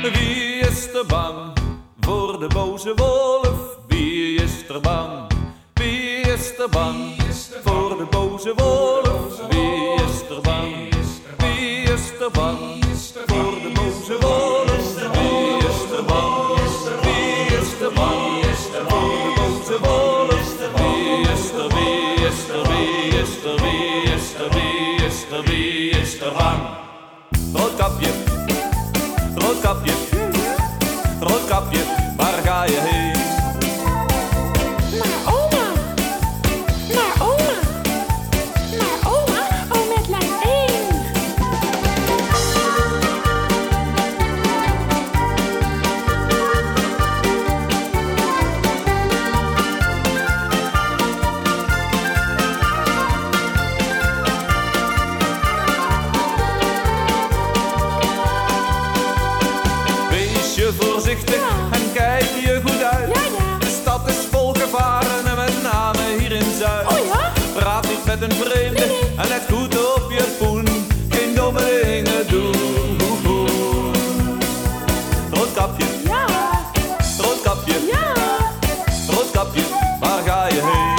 Wie is er bang voor de boze wolf? Wie is er bang? Wie is er bang voor de boze wolf? Wie is er bang? Wie is er bang voor de boze wolf? Wie is er bang? Wie is er bang voor de boze wolf? Wie is er, wie is er, wie is er, wie is er, wie is er, wie is er bang? Roodkapje, roodkapje, roodkapje, waar ga je heen? Naar oma, naar oma, naar oma, oh met lijn 1. Wees je voorzichtig en kijk je goed uit. Ja, ja. De stad is vol gevaren en met name hier in Zuid. Oh ja? Praat niet met een vreemde en let goed op je poen. Geen domme dingen doen. Roodkapje, Ja, roodkapje, ja, roodkapje, waar ga je heen?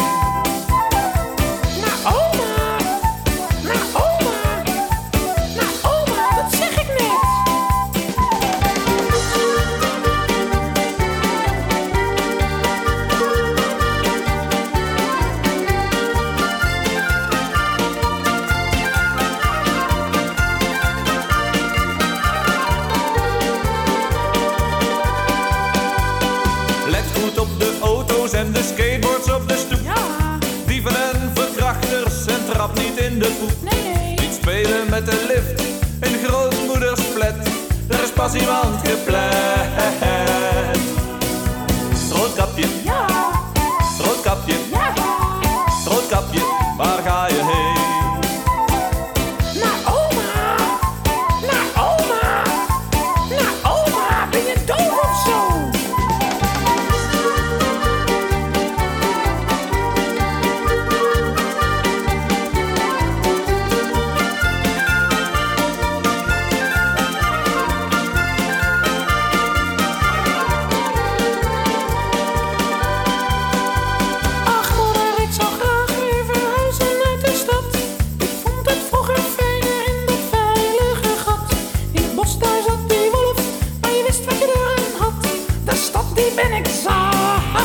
naar oma, naar oma, naar oma, dat zeg ik net. Let goed op de auto's en de skateboards op de stoep. Ja, Dieven en verkrachters en trap niet in de poep. nee, nee. Niet spelen met de lift in grootmoeders flat. Er is pas iemand gepland. Roodkapje, Ja, roodkapje, ja, roodkapje, waar ga je heen? naar oma, naar oma, naar oma. Ben je doof of zo? Ach moeder, ik zou graag weer verhuizen uit de stad. Ik vond het vroeger fijner in dat veilige gat. In het bos daar zat die wolf, maar je wist wat je eraan had. De stad die ben ik zat.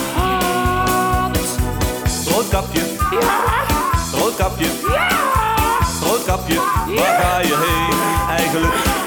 Roodkapje, Ja, roodkapje, ja, roodkapje, waar ga je heen eigenlijk?